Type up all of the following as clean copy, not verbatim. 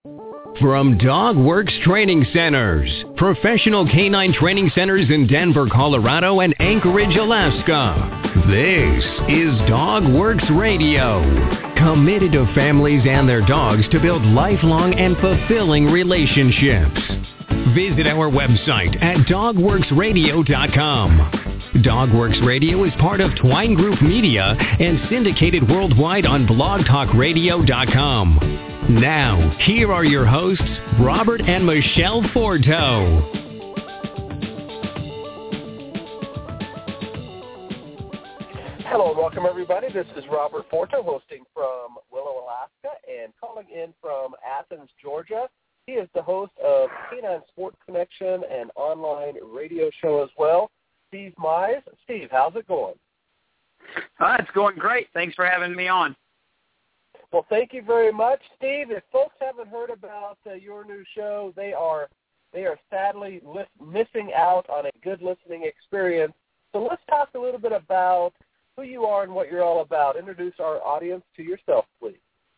From DogWorks Training Centers, professional canine training centers in Denver, Colorado, and Anchorage, Alaska. This is DogWorks Radio, committed to families and their dogs to build lifelong and fulfilling relationships. Visit our website at dogworksradio.com. DogWorks Radio is part of Twine Group Media and syndicated worldwide on blogtalkradio.com. Now, here are your hosts, Robert and Michelle Forto. Hello and welcome, everybody. This is Robert Forto, hosting from Willow, Alaska, and calling in from Athens, Georgia. He is the host of Canine Sports Connection and online radio show as well, Steve Mize. Steve, how's it going? It's going great. Thanks for having me on. Well, thank you very much, Steve. If folks haven't heard about your new show, they are sadly missing out on a good listening experience. So let's talk a little bit about who you are and what you're all about. Introduce our audience to yourself, please.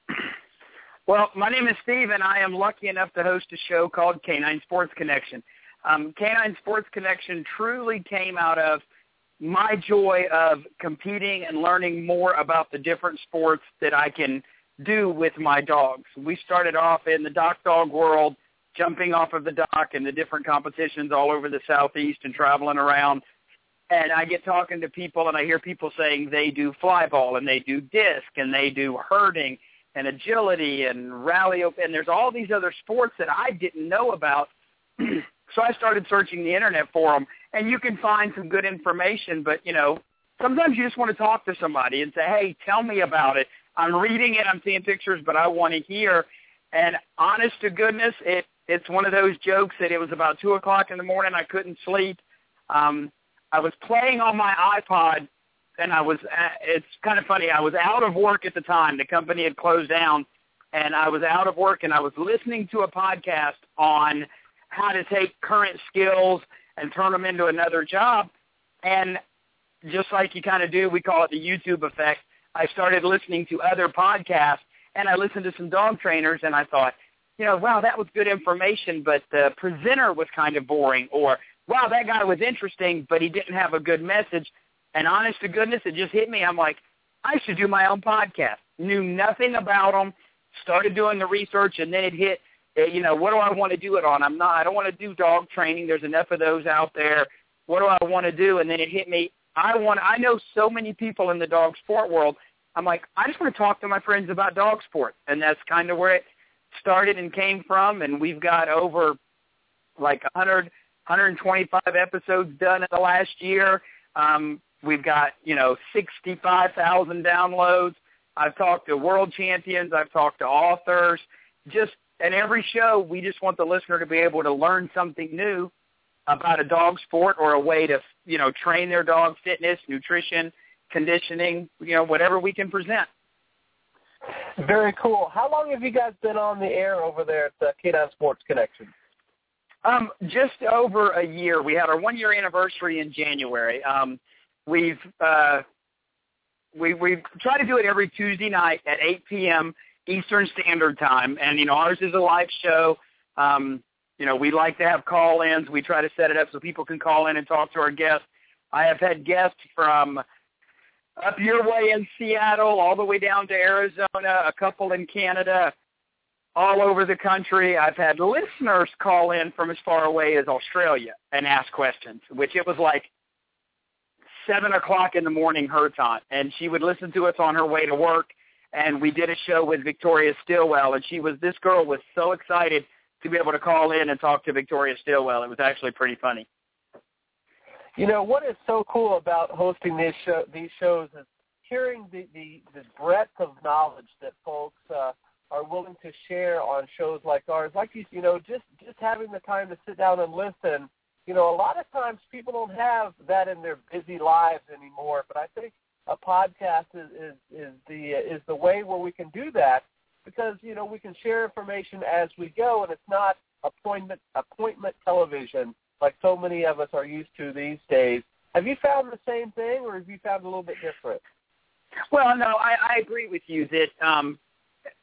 Well, my name is Steve, and I am lucky enough to host a show called Canine Sports Connection. Canine Sports Connection truly came out of my joy of competing and learning more about the different sports that I can do with my dogs. We started off in the dock dog world, jumping off of the dock in the different competitions all over the Southeast and traveling around. And I get talking to people, and I hear people saying they do fly ball, and they do disc, and they do herding, and agility, and rally, and there's all these other sports that I didn't know about. So I started searching the internet for them, and you can find some good information, but, sometimes you just want to talk to somebody and say, hey, tell me about it. I'm reading it, I'm seeing pictures, but I want to hear. And honest to goodness, it's one of those jokes that it was about 2 o'clock in the morning. I couldn't sleep. I was playing on my iPod, and it's kind of funny. I was out of work at the time. The company had closed down, and I was out of work, and I was listening to a podcast on how to take current skills and turn them into another job. And just like you kind of do, we call it the YouTube effect. I started listening to other podcasts, and I listened to some dog trainers, and I thought, wow, that was good information, but the presenter was kind of boring, or, wow, that guy was interesting, but he didn't have a good message. And honest to goodness, it just hit me. I'm like, I should do my own podcast. Knew nothing about them, started doing the research, and then it hit, what do I want to do it on? I don't want to do dog training. There's enough of those out there. What do I want to do? And then it hit me. I know so many people in the dog sport world. I'm like, I just want to talk to my friends about dog sport. And that's kind of where it started and came from. And we've got over like 125 episodes done in the last year. We've got, 65,000 downloads. I've talked to world champions. I've talked to authors. And every show, we just want the listener to be able to learn something new about a dog sport or a way to, train their dog, fitness, nutrition, conditioning, whatever we can present. Very cool. How long have you guys been on the air over there at the Canine Sports Connection? Just over a year. We had our 1-year anniversary in January. We've tried to do it every Tuesday night at 8 p.m. Eastern Standard Time, and, ours is a live show. We like to have call-ins. We try to set it up so people can call in and talk to our guests. I have had guests from up your way in Seattle all the way down to Arizona, a couple in Canada, all over the country. I've had listeners call in from as far away as Australia and ask questions, which it was like 7 o'clock in the morning her time, and she would listen to us on her way to work. And we did a show with Victoria Stilwell, and this girl was so excited to be able to call in and talk to Victoria Stilwell. It was actually pretty funny. What is so cool about hosting these shows is hearing the breadth of knowledge that folks are willing to share on shows like ours. Like just having the time to sit down and listen. A lot of times people don't have that in their busy lives anymore. But I think a podcast is the way where we can do that, because we can share information as we go, and it's not appointment television like so many of us are used to these days. Have you found the same thing, or have you found a little bit different? Well, no, I agree with you that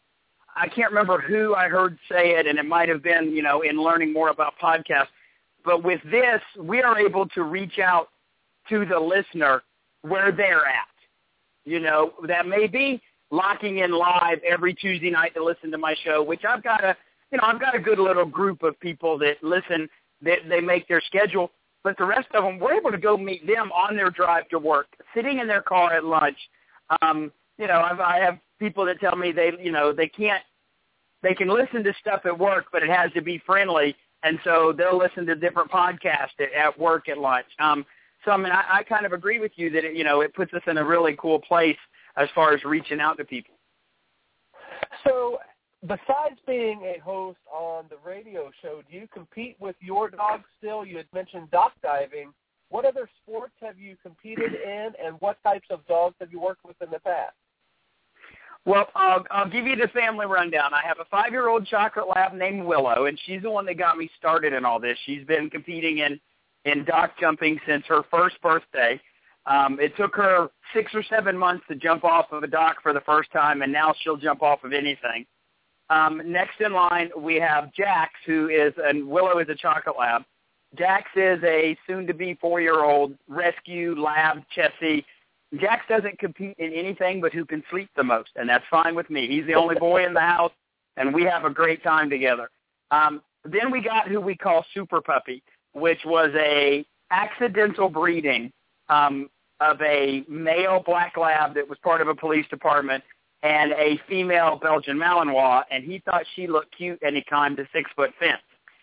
I can't remember who I heard say it, and it might have been, in learning more about podcasts. But with this, we are able to reach out to the listener where they're at. That may be locking in live every Tuesday night to listen to my show, which I've got a good little group of people that listen, that they make their schedule. But the rest of them, we're able to go meet them on their drive to work, sitting in their car at lunch. I have people that tell me they can listen to stuff at work, but it has to be friendly, and so they'll listen to different podcasts at work at lunch. So I kind of agree with you that it puts us in a really cool place as far as reaching out to people. So, besides being a host on the radio show, do you compete with your dog still? You had mentioned dock diving. What other sports have you competed in, and what types of dogs have you worked with in the past? Well, I'll give you the family rundown. I have a 5-year-old chocolate lab named Willow, and she's the one that got me started in all this. She's been competing in dock jumping since her first birthday. It took her 6 or 7 months to jump off of a dock for the first time, and now she'll jump off of anything. Next in line, we have Jax, and Willow is a chocolate lab. Jax is a soon-to-be 4-year-old rescue lab Chessie. Jax doesn't compete in anything but who can sleep the most, and that's fine with me. He's the only boy in the house, and we have a great time together. Then we got who we call Super Puppy, which was a accidental breeding of a male black lab that was part of a police department and a female Belgian Malinois, and he thought she looked cute, and he climbed a 6-foot fence.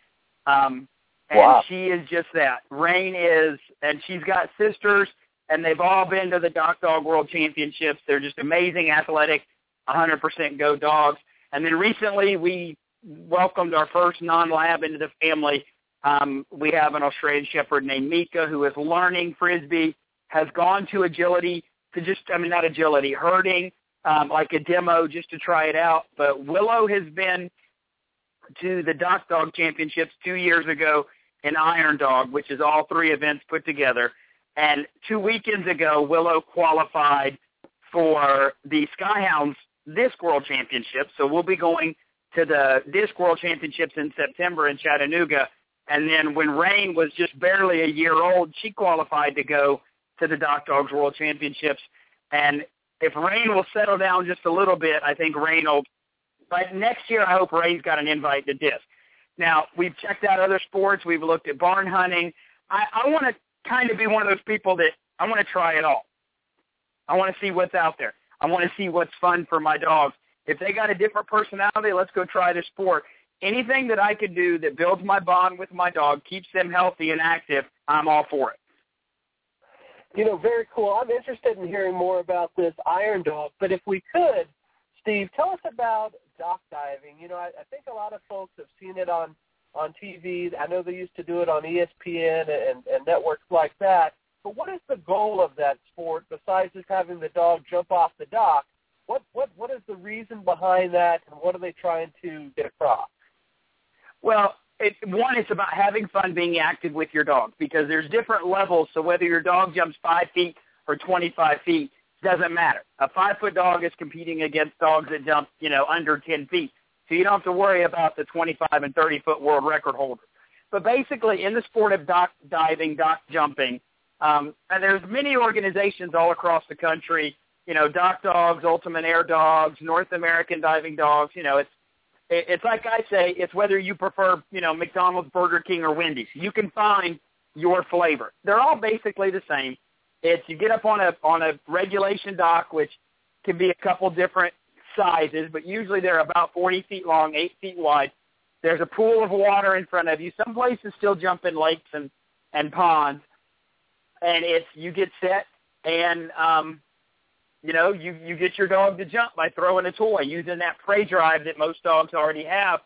And she is just that. Rain is, and she's got sisters, and they've all been to the Dock Dog World Championships. They're just amazing, athletic, 100% go dogs. And then recently we welcomed our first non-lab into the family. We have an Australian Shepherd named Mika who is learning Frisbee, has gone to agility, herding, like a demo just to try it out. But Willow has been to the Dock Dog Championships 2 years ago in Iron Dog, which is all 3 events put together. And 2 weekends ago, Willow qualified for the Skyhounds Disc World Championship. So we'll be going to the Disc World Championships in September in Chattanooga. And then when Rain was just barely a year old, she qualified to go to the Dock Dogs World Championships. And if Rain will settle down just a little bit, I think Rain will. But next year, I hope Rain's got an invite to Disc. Now, we've checked out other sports. We've looked at barn hunting. I want to kind of be one of those people that I want to try it all. I want to see what's out there. I want to see what's fun for my dogs. If they got a different personality, let's go try the sport. Anything that I could do that builds my bond with my dog, keeps them healthy and active, I'm all for it. Very cool. I'm interested in hearing more about this Iron Dog, but if we could, Steve, tell us about dock diving. I think a lot of folks have seen it on TV. I know they used to do it on ESPN and networks like that. But what is the goal of that sport besides just having the dog jump off the dock? What is the reason behind that, and what are they trying to get across? Well, it's about having fun being active with your dog, because there's different levels. So whether your dog jumps 5 feet or 25 feet, doesn't matter. A 5-foot dog is competing against dogs that jump, under 10 feet. So you don't have to worry about the 25 and 30-foot world record holder. But basically, in the sport of dock diving, dock jumping, and there's many organizations all across the country, Dock Dogs, Ultimate Air Dogs, North American Diving Dogs. It's like I say, it's whether you prefer, McDonald's, Burger King, or Wendy's. You can find your flavor. They're all basically the same. It's you get up on a regulation dock, which can be a couple different sizes, but usually they're about 40 feet long, 8 feet wide. There's a pool of water in front of you. Some places still jump in lakes and ponds. And you get set, and you get your dog to jump by throwing a toy, using that prey drive that most dogs already have.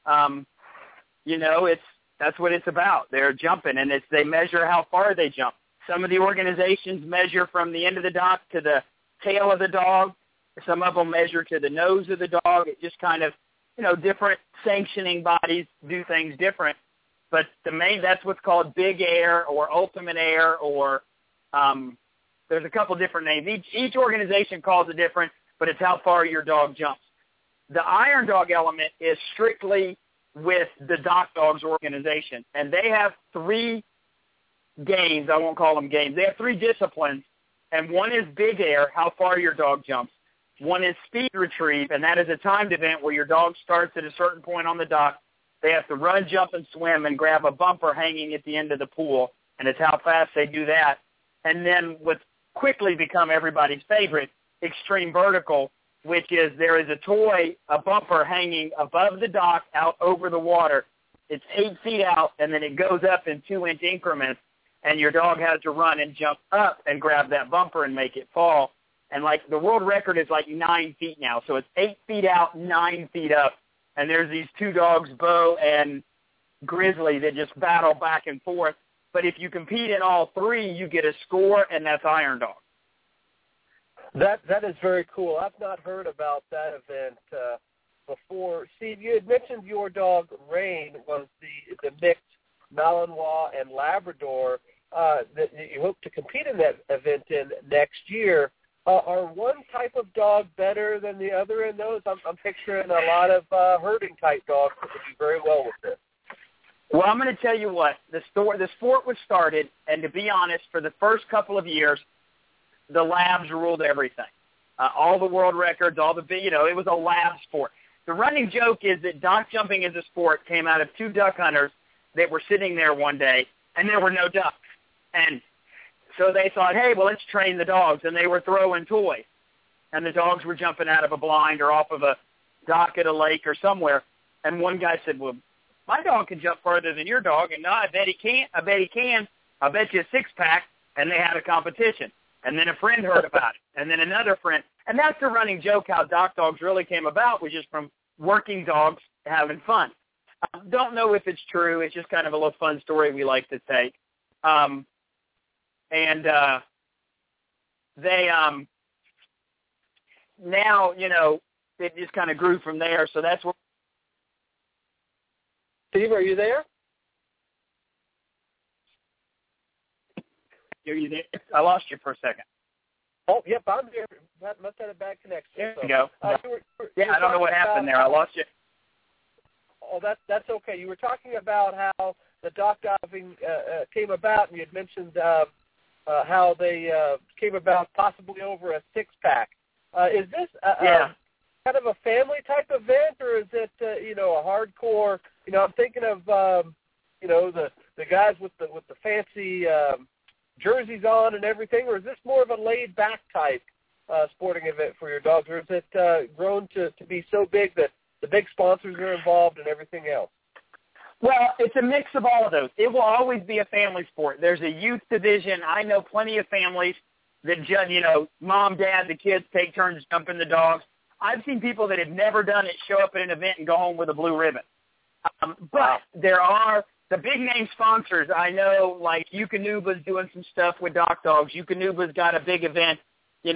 That's what it's about. They're jumping, and they measure how far they jump. Some of the organizations measure from the end of the dock to the tail of the dog. Some of them measure to the nose of the dog. It just kind of, different sanctioning bodies do things different. But that's what's called Big Air or Ultimate Air, or there's a couple different names. Each organization calls it different, but it's how far your dog jumps. The Iron Dog element is strictly with the Dock Dogs organization, and they have 3 games. I won't call them games. They have 3 disciplines, and one is big air, how far your dog jumps. One is speed retrieve, and that is a timed event where your dog starts at a certain point on the dock. They have to run, jump, and swim and grab a bumper hanging at the end of the pool, and it's how fast they do that. And then what's quickly become everybody's favorite, extreme vertical, which is there is a toy, a bumper hanging above the dock out over the water. It's 8 feet out, and then it goes up in 2-inch increments, and your dog has to run and jump up and grab that bumper and make it fall. And, like, the world record is, like, 9 feet now. So it's 8 feet out, 9 feet up. And there's these 2 dogs, Bo and Grizzly, that just battle back and forth. But if you compete in all 3, you get a score, and that's Iron Dog. That is very cool. I've not heard about that event before. Steve, you had mentioned your dog Rain was the mixed Malinois and Labrador that you hope to compete in that event in next year. Are one type of dog better than the other in those? I'm picturing a lot of herding type dogs that would do very well with this. Well, I'm going to tell you what. The sport was started, and to be honest, for the first couple of years, the labs ruled everything. All the world records, it was a lab sport. The running joke is that dock jumping as a sport came out of 2 duck hunters that were sitting there one day, and there were no ducks. And so they thought, hey, well, let's train the dogs, and they were throwing toys. And the dogs were jumping out of a blind or off of a dock at a lake or somewhere. And one guy said, well, my dog can jump further than your dog. And no, I bet he can't. I bet he can. I'll bet you a 6-pack. And they had a competition. And then a friend heard about it. And then another friend. And that's the running joke how Dock Dogs really came about, was just from working dogs having fun. I don't know if it's true. It's just kind of a little fun story we like to take. They now, it just kind of grew from there. So that's what. Steve, are you there? Are you there? I lost you for a second. Oh, yep, I'm here. Must have a bad connection. There you go. I don't know what happened there. I lost you. Oh, that's okay. You were talking about how the dock diving came about, and you had mentioned how they came about possibly over a 6-pack. Is this kind of a family type event, or is it a hardcore? I'm thinking of the guys with the fancy jerseys on and everything, or is this more of a laid back type sporting event for your dogs, or is it grown to be so big that the big sponsors are involved and everything else? Well, it's a mix of all of those. It will always be a family sport. There's a youth division. I know plenty of families that, mom, dad, the kids take turns jumping the dogs. I've seen people that have never done it show up at an event and go home with a blue ribbon. But there are the big-name sponsors. I know, like Eukanuba's doing some stuff with Dock Dogs. Eukanuba's got a big event. The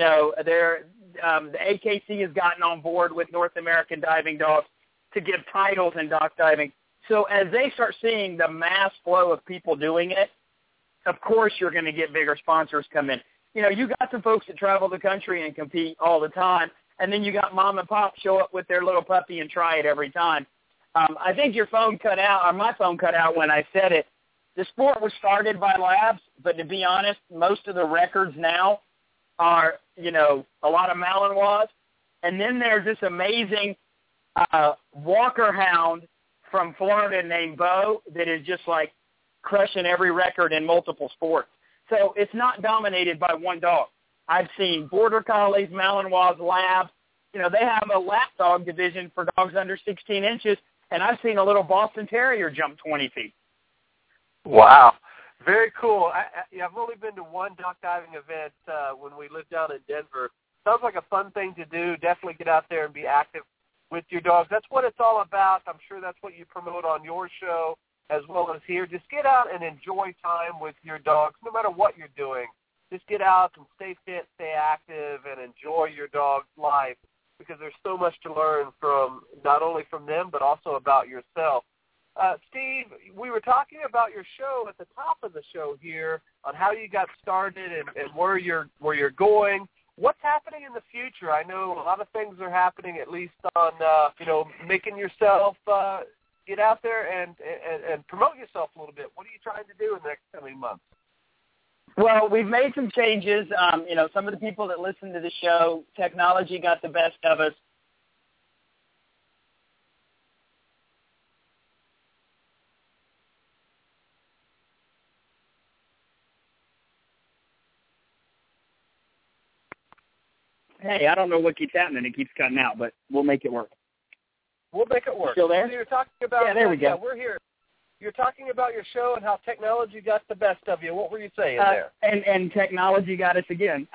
AKC has gotten on board with North American Diving Dogs to give titles in dock diving. So as they start seeing the mass flow of people doing it, of course you're going to get bigger sponsors come in. You got some folks that travel the country and compete all the time, and then you got mom and pop show up with their little puppy and try it every time. I think your phone cut out, or my phone cut out when I said it. The sport was started by labs, but to be honest, most of the records now are, a lot of Malinois. And then there's this amazing Walker hound from Florida named Bo that is just like crushing every record in multiple sports. So it's not dominated by one dog. I've seen Border Collies, Malinois, Labs. They have a lap dog division for dogs under 16 inches, and I've seen a little Boston Terrier jump 20 feet. Wow. Very cool. I've only been to one dock diving event when we lived down in Denver. Sounds like a fun thing to do. Definitely get out there and be active with your dogs. That's what it's all about. I'm sure that's what you promote on your show as well as here. Just get out and enjoy time with your dogs, no matter what you're doing. Just get out and stay fit, stay active, and enjoy your dog's life, because there's so much to learn from not only from them but also about yourself. Steve, we were talking about your show at the top of the show here on how you got started and where you're going. what's happening in the future? I know a lot of things are happening, at least on, making yourself get out there and promote yourself a little bit. What are you trying to do in the next coming months? Well, we've made some changes. Some of the people that listen to the show, technology got the best of us. Hey, I don't know what keeps happening. It keeps cutting out, but we'll make it work. We'll make it work. Still there? So you're talking about, yeah, there we go. Yeah, we're here. You're talking about your show and how technology got the best of you. What were you saying there? And technology got us again.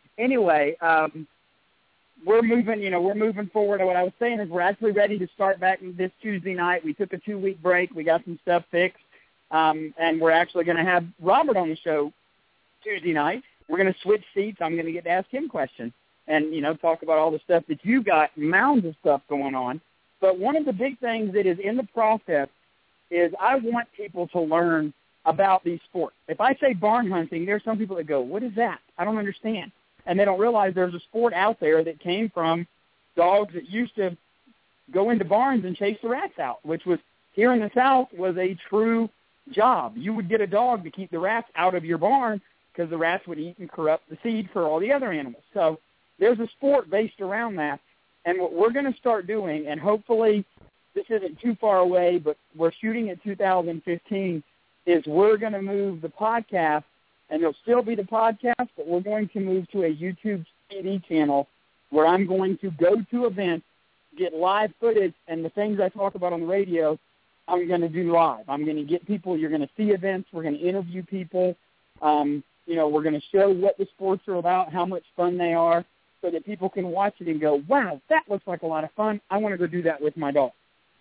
We're moving forward. What I was saying is we're actually ready to start back this Tuesday night. We took a 2-week break. We got some stuff fixed. And we're actually going to have Robert on the show Tuesday night. We're going to switch seats. I'm going to get to ask him questions and, talk about all the stuff that you got, mounds of stuff going on. But one of the big things that is in the process is I want people to learn about these sports. If I say barn hunting, there's some people that go, what is that? I don't understand. And they don't realize there's a sport out there that came from dogs that used to go into barns and chase the rats out, which was here in the South was a true job. You would get a dog to keep the rats out of your barn because the rats would eat and corrupt the seed for all the other animals. So there's a sport based around that. And what we're going to start doing, and hopefully this isn't too far away, but we're shooting at 2015, is we're going to move the podcast, and it'll still be the podcast, but we're going to move to a YouTube TV channel where I'm going to go to events, get live footage, and the things I talk about on the radio, I'm going to do live. I'm going to get people, you're going to see events, we're going to interview people, we're going to show what the sports are about, how much fun they are, so that people can watch it and go, wow, that looks like a lot of fun. I want to go do that with my dog.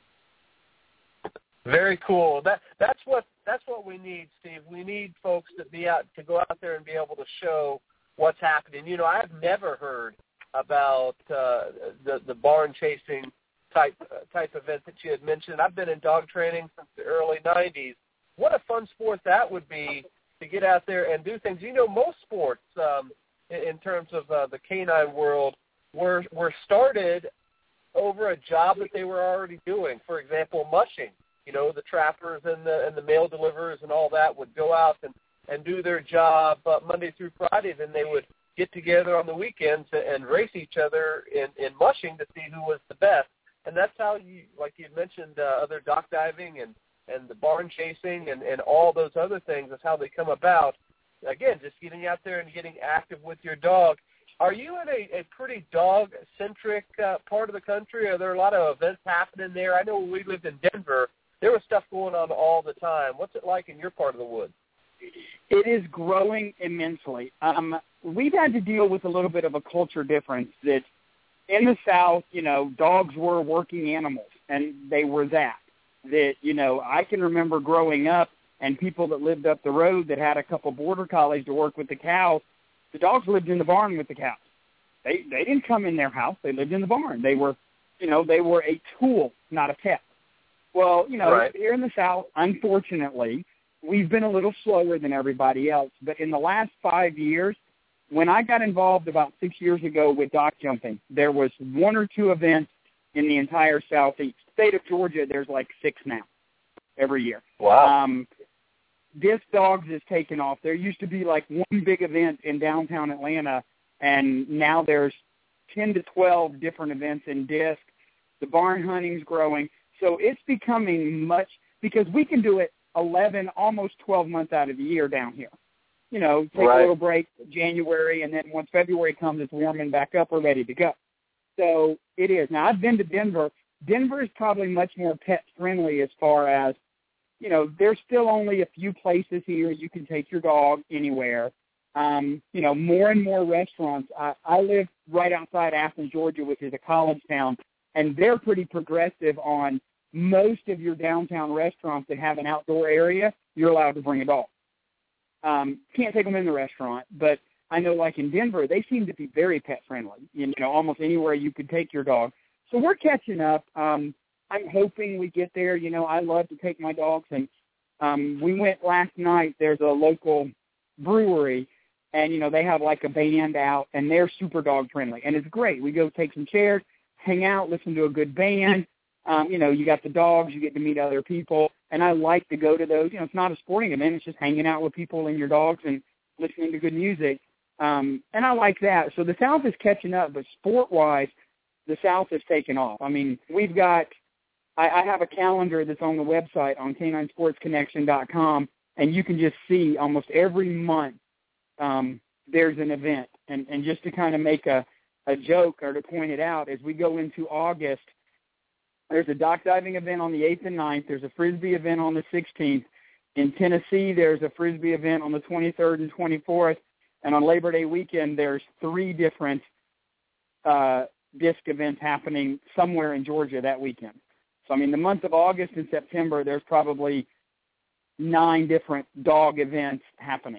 Very cool. That's what we need, Steve. We need folks to go out there and be able to show what's happening. I've never heard about the barn chasing type event that you had mentioned. I've been in dog training since the early 90s. What a fun sport that would be to get out there and do things. Most sports in terms of the canine world were started over a job that they were already doing. For example, mushing. The trappers and the mail deliverers and all that would go out and do their job Monday through Friday. Then they would get together on the weekends and race each other in mushing to see who was the best. And that's how like you mentioned, other dock diving and the barn chasing and all those other things. That's how they come about. Again, just getting out there and getting active with your dog. Are you in a pretty dog-centric part of the country? Are there a lot of events happening there? I know when we lived in Denver, there was stuff going on all the time. What's it like in your part of the woods? It is growing immensely. We've had to deal with a little bit of a culture difference that in the South, dogs were working animals, and they were that. I can remember growing up and people that lived up the road that had a couple border collies to work with the cows, the dogs lived in the barn with the cows. They didn't come in their house. They lived in the barn. They were a tool, not a pet. Well, right. Here in the South, unfortunately, we've been a little slower than everybody else. But in the last 5 years, when I got involved about 6 years ago with dock jumping, there was 1 or 2 events in the entire Southeast. State of Georgia, there's like 6 now every year. Wow. Disc dogs is taken off. There used to be like 1 big event in downtown Atlanta, and now there's 10 to 12 different events in disc. The barn hunting's growing. So it's becoming much, because we can do it 11, almost 12 months out of the year down here. Take right. a little break January, and then once February comes, it's warming back up. We're ready to go. So it is. Now, I've been to Denver. Denver is probably much more pet-friendly as far as, there's still only a few places here you can take your dog anywhere. More and more restaurants. I live right outside Athens, Georgia, which is a college town, and they're pretty progressive on most of your downtown restaurants that have an outdoor area. You're allowed to bring a dog. Can't take them in the restaurant, but I know like in Denver, they seem to be very pet-friendly, almost anywhere you could take your dog. So we're catching up. I'm hoping we get there. I love to take my dogs, and we went last night. There's a local brewery, and, they have like a band out, and they're super dog friendly. And it's great. We go take some chairs, hang out, listen to a good band. You got the dogs, you get to meet other people. And I like to go to those. It's not a sporting event. It's just hanging out with people and your dogs and listening to good music. And I like that. So the South is catching up, but sport-wise, the South has taken off. I mean, we've got I have a calendar that's on the website on caninesportsconnection.com, and you can just see almost every month there's an event. And just to kind of make a joke or to point it out, as we go into August, there's a dock diving event on the 8th and 9th. There's a Frisbee event on the 16th. In Tennessee, there's a Frisbee event on the 23rd and 24th. And on Labor Day weekend, there's 3 different disc events happening somewhere in Georgia that weekend. So, I mean, the month of August and September, there's probably 9 different dog events happening.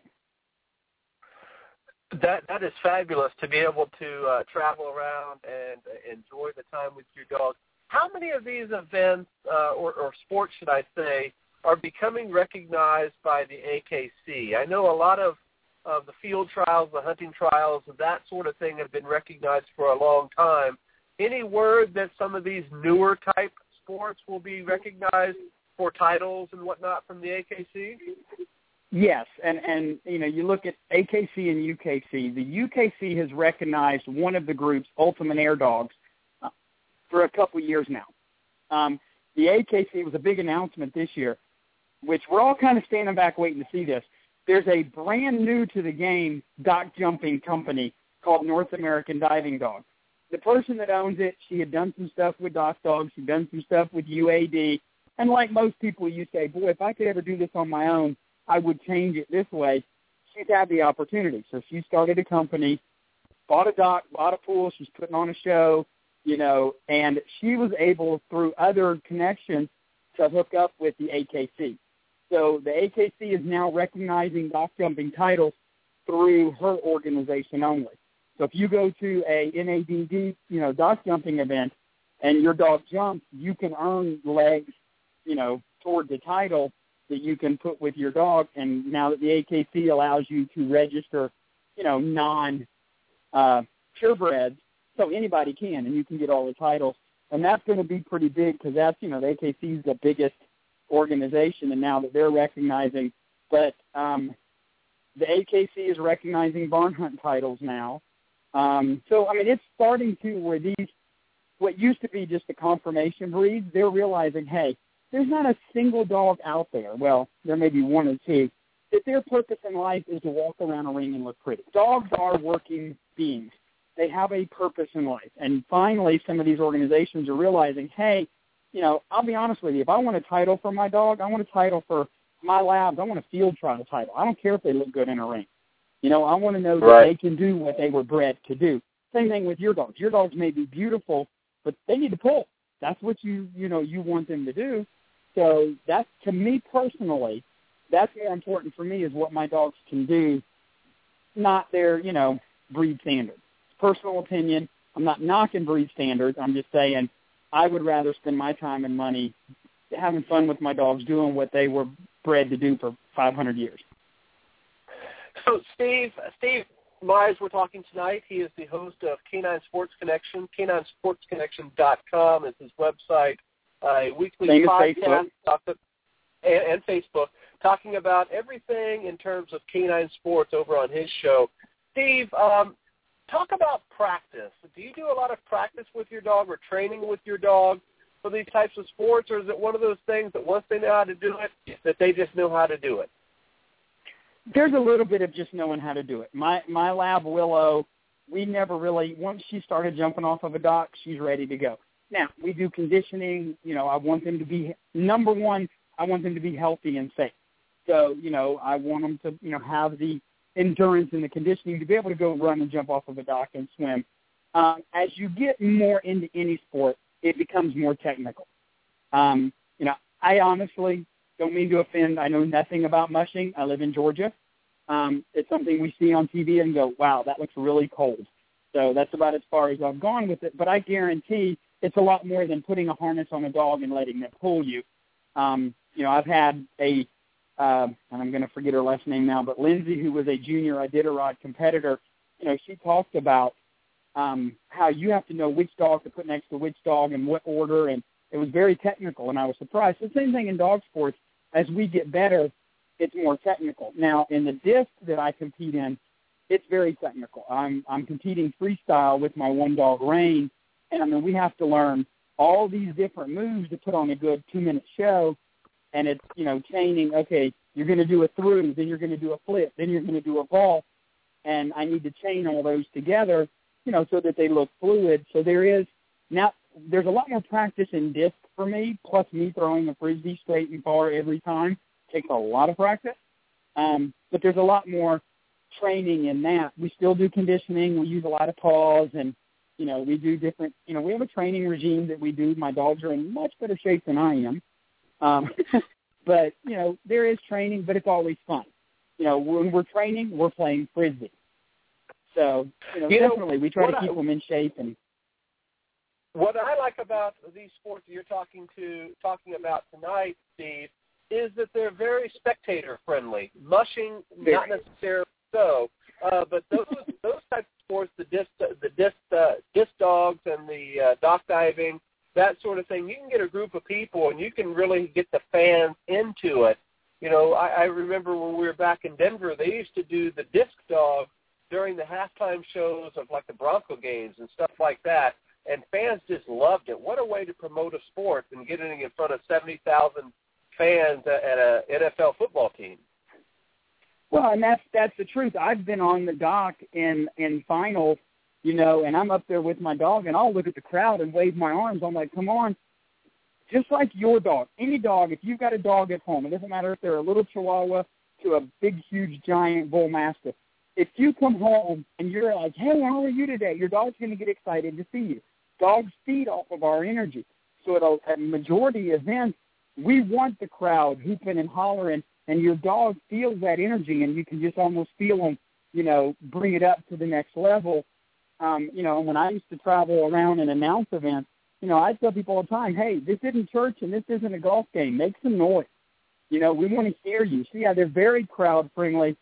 That is fabulous to be able to travel around and enjoy the time with your dog. How many of these events, or sports, should I say, are becoming recognized by the AKC? I know a lot of the field trials, the hunting trials, that sort of thing have been recognized for a long time. Any word that some of these newer type sports will be recognized for titles and whatnot from the AKC? Yes, and you look at AKC and UKC. The UKC has recognized one of the groups, Ultimate Air Dogs, for a couple years now. The AKC was a big announcement this year, which we're all kind of standing back waiting to see this. There's a brand new to the game dock jumping company called North American Diving Dog. The person that owns it, she had done some stuff with Dock Dogs. She'd done some stuff with UAD. And like most people, you say, boy, if I could ever do this on my own, I would change it this way. She's had the opportunity. So she started a company, bought a dock, bought a pool. She's putting on a show, and she was able, through other connections, to hook up with the AKC. So the AKC is now recognizing dock jumping titles through her organization only. So if you go to a NADD, dock jumping event, and your dog jumps, you can earn legs, toward the title that you can put with your dog. And now that the AKC allows you to register, non-purebreds, so anybody can, and you can get all the titles. And that's going to be pretty big because that's, the AKC is the biggest organization, and now that they're recognizing, but the AKC is recognizing barn hunt titles now. So, I mean, it's starting to where these, what used to be just a confirmation breeds, they're realizing, hey, there's not a single dog out there, well, there may be one or two, that their purpose in life is to walk around a ring and look pretty. Dogs are working beings. They have a purpose in life. And finally, some of these organizations are realizing, hey, I'll be honest with you, if I want a title for my dog, I want a title for my labs, I want a field trial title. I don't care if they look good in a ring. I want to know that they can do what they were bred to do. Same thing with your dogs. Your dogs may be beautiful, but they need to pull. That's what you want them to do. So that's, to me personally, that's more important for me is what my dogs can do, not their, breed standards. Personal opinion. I'm not knocking breed standards. I'm just saying I would rather spend my time and money having fun with my dogs doing what they were bred to do for 500 years. So Steve Mize, we're talking tonight. He is the host of Canine Sports Connection. CanineSportsConnection.com is his website. A weekly podcast and Facebook, talking about everything in terms of canine sports over on his show. Steve, talk about practice. Do you do a lot of practice with your dog or training with your dog for these types of sports, or is it one of those things that once they know how to do it, that they just know how to do it? There's a little bit of just knowing how to do it. My lab, Willow, we never really, once she started jumping off of a dock, she's ready to go. Now, we do conditioning. I want them to be, number one, I want them to be healthy and safe. So, I want them to, have the endurance and the conditioning to be able to go run and jump off of a dock and swim. As you get more into any sport, it becomes more technical. I honestly don't mean to offend. I know nothing about mushing. I live in Georgia. It's something we see on TV and go, wow, that looks really cold. So that's about as far as I've gone with it. But I guarantee it's a lot more than putting a harness on a dog and letting them pull you. I've had a and I'm going to forget her last name now, but Lindsay, who was a junior Iditarod competitor, she talked about how you have to know which dog to put next to which dog and what order, and it was very technical, and I was surprised. The same thing in dog sports. As we get better, it's more technical. Now, in the disc that I compete in, it's very technical. I'm competing freestyle with my one-dog Rain, and we have to learn all these different moves to put on a good 2-minute show, and it's, chaining, okay, you're going to do a through, then you're going to do a flip, then you're going to do a vault, and I need to chain all those together, so that they look fluid. So there's a lot more practice in disc for me, plus me throwing the Frisbee straight and far every time. Takes a lot of practice, but there's a lot more training in that. We still do conditioning. We use a lot of paws, and, we do different, we have a training regime that we do. My dogs are in much better shape than I am. But, there is training, but it's always fun. When we're training, we're playing Frisbee. So, definitely we try to keep them in shape. And what I like about these sports that you're talking about tonight, Steve, is that they're very spectator-friendly. Mushing, not necessarily so, but those types of sports, the disc dogs and the dock diving, that sort of thing, you can get a group of people and you can really get the fans into it. I remember when we were back in Denver, they used to do the disc dog during the halftime shows of like the Bronco games and stuff like that, and fans just loved it. What a way to promote a sport and getting in front of 70,000 fans at a NFL football team. Well, and that's the truth. I've been on the dock in finals, and I'm up there with my dog, and I'll look at the crowd and wave my arms. I'm like, come on. Just like your dog, any dog, if you've got a dog at home, it doesn't matter if they're a little Chihuahua to a big, huge, giant Bull Mastiff. If you come home and you're like, hey, how are you today? Your dog's going to get excited to see you. Dogs feed off of our energy. So at a majority of events, we want the crowd hooping and hollering, and your dog feels that energy, and you can just almost feel them, bring it up to the next level. When I used to travel around and announce events, I tell people all the time, hey, this isn't church and this isn't a golf game. Make some noise. We want to hear you. So, they're very crowd-friendly.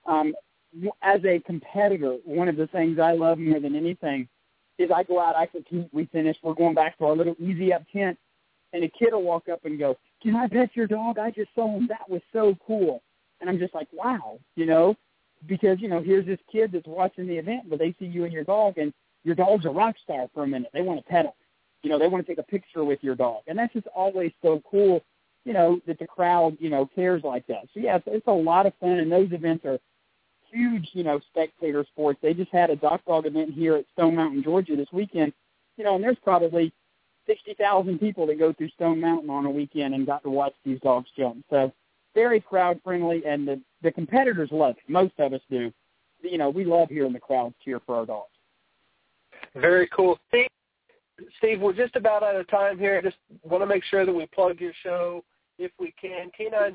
As a competitor, one of the things I love more than anything is I go out, I compete, we finish, we're going back to our little easy up tent, and a kid will walk up and go, can I pet your dog? I just saw him. That was so cool. And I'm just like, wow, because, here's this kid that's watching the event, but they see you and your dog, and your dog's a rock star for a minute. They want to pet him. They want to take a picture with your dog. And that's just always so cool, that the crowd, cares like that. So, yeah, it's a lot of fun, and those events are huge, spectator sports. They just had a dock dog event here at Stone Mountain, Georgia this weekend, and there's probably 60,000 people that go through Stone Mountain on a weekend and got to watch these dogs jump. So very crowd-friendly, and the competitors love it. Most of us do. We love hearing the crowd cheer for our dogs. Very cool. Steve, we're just about out of time here. Just want to make sure that we plug your show if we can.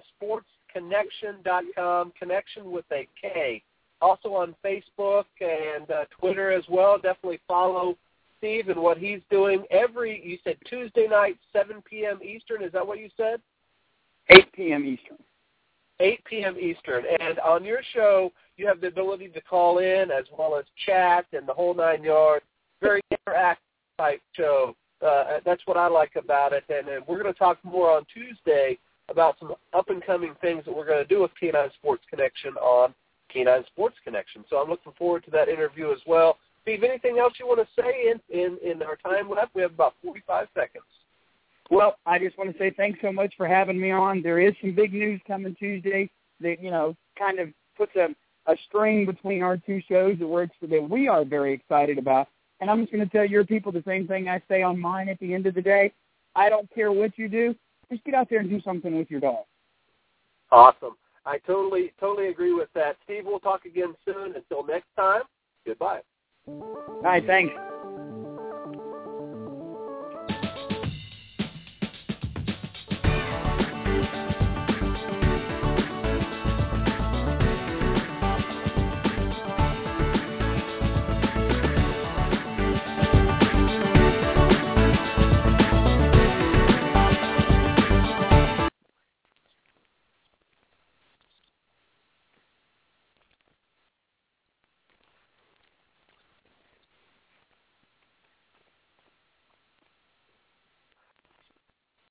K9SportsConnection.com, connection with a K. Also on Facebook and Twitter as well. Definitely follow Steve and what he's doing you said Tuesday night, 7 p.m. Eastern. Is that what you said? 8 p.m. Eastern. 8 p.m. Eastern. And on your show, you have the ability to call in as well as chat and the whole 9 yards. Very interactive type show. That's what I like about it. And we're going to talk more on Tuesday about some up-and-coming things that we're going to do with K9 Sports Connection on K9 Sports Connection. So I'm looking forward to that interview as well. Steve, anything else you want to say in our time left? We have about 45 seconds. Well, I just want to say thanks so much for having me on. There is some big news coming Tuesday that, kind of puts a string between our two shows that we are very excited about. And I'm just going to tell your people the same thing I say on mine at the end of the day. I don't care what you do. Just get out there and do something with your dog. Awesome. I totally agree with that. Steve, we'll talk again soon. Until next time, goodbye. All right, thanks.